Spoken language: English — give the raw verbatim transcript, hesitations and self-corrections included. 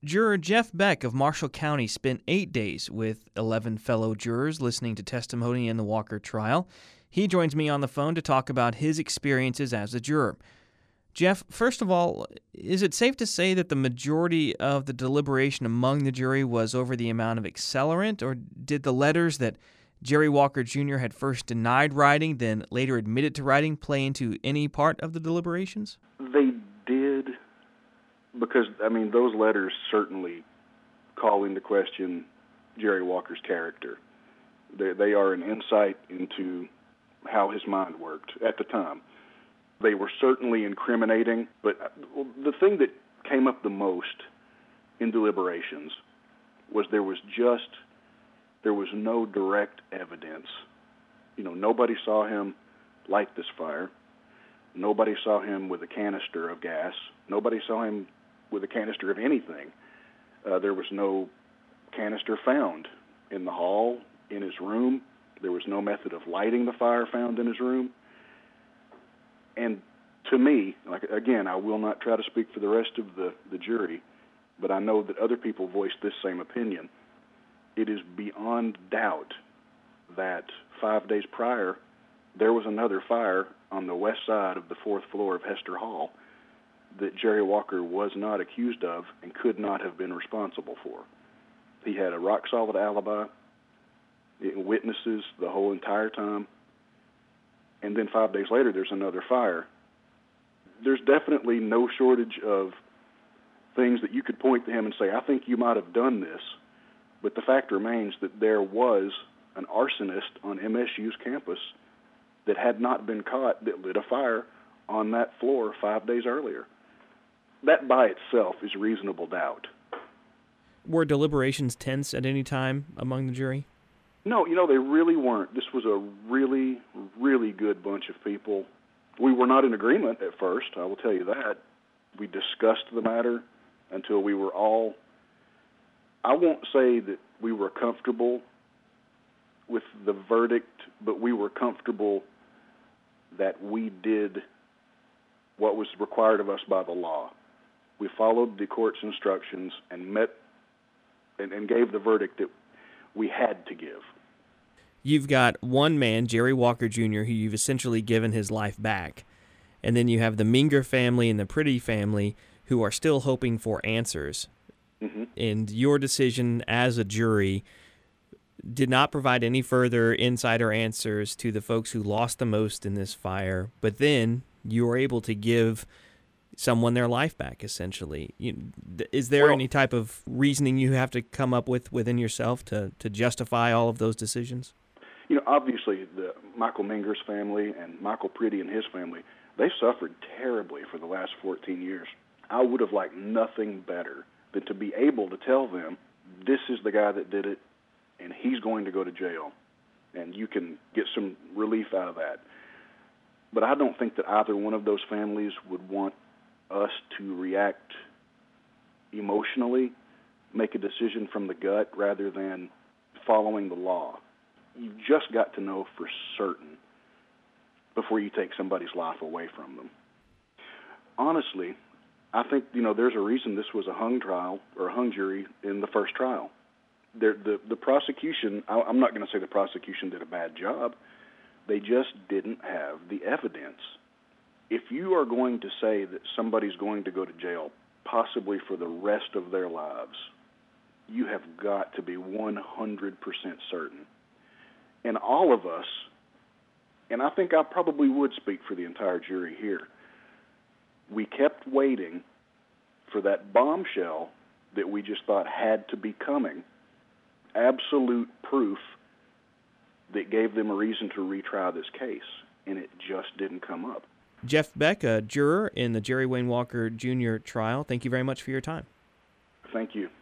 Juror Jeff Beck of Marshall County spent eight days with eleven fellow jurors listening to testimony in the Walker trial. He joins me on the phone to talk about his experiences as a juror. Jeff, first of all, is it safe to say that the majority of the deliberation among the jury was over the amount of accelerant, or did the letters that Jerry Walker Junior had first denied writing, then later admitted to writing, play into any part of the deliberations? They did, because, I mean, those letters certainly call into question Jerry Walker's character. They, they are an insight into how his mind worked at the time. They were certainly incriminating, but the thing that came up the most in deliberations was there was just, there was no direct evidence. You know, nobody saw him light this fire. Nobody saw him with a canister of gas. Nobody saw him with a canister of anything. Uh, there was no canister found in the hall, in his room. There was no method of lighting the fire found in his room. And to me, like again, I will not try to speak for the rest of the, the jury, but I know that other people voiced this same opinion. It is beyond doubt that five days prior, there was another fire on the west side of the fourth floor of Hester Hall that Jerry Walker was not accused of and could not have been responsible for. He had a rock-solid alibi, witnesses the whole entire time, and then five days later there's another fire. There's definitely no shortage of things that you could point to him and say, I think you might have done this, but the fact remains that there was an arsonist on M S U's campus that had not been caught that lit a fire on that floor five days earlier. That by itself is reasonable doubt. Were deliberations tense at any time among the jury? No, you know, they really weren't. This was a really, really good bunch of people. We were not in agreement at first, I will tell you that. We discussed the matter until we were all, I won't say that we were comfortable with the verdict, but we were comfortable that we did what was required of us by the law. We followed the court's instructions and met and, and gave the verdict that we had to give. You've got one man, Jerry Walker Junior, who you've essentially given his life back. And then you have the Menger family and the Pretty family who are still hoping for answers. Mm-hmm. And your decision as a jury did not provide any further insider answers to the folks who lost the most in this fire, but then you were able to give someone their life back, essentially. You, is there well, any type of reasoning you have to come up with within yourself to, to justify all of those decisions? You know, obviously, the Michael Menger's family and Michael Pretty and his family, they suffered terribly for the last fourteen years. I would have liked nothing better than to be able to tell them, this is the guy that did it, and he's going to go to jail, and you can get some relief out of that. But I don't think that either one of those families would want us to react emotionally, make a decision from the gut rather than following the law. You've just got to know for certain before you take somebody's life away from them. Honestly, I think, you know, there's a reason this was a hung trial or a hung jury in the first trial. There, the, the prosecution, I, I'm not going to say the prosecution did a bad job. They just didn't have the evidence. If you are going to say that somebody's going to go to jail, possibly for the rest of their lives, you have got to be one hundred percent certain. And all of us, and I think I probably would speak for the entire jury here, we kept waiting for that bombshell that we just thought had to be coming, absolute proof that gave them a reason to retry this case, and it just didn't come up. Jeff Beck, a juror in the Jerry Wayne Walker Junior trial, thank you very much for your time. Thank you.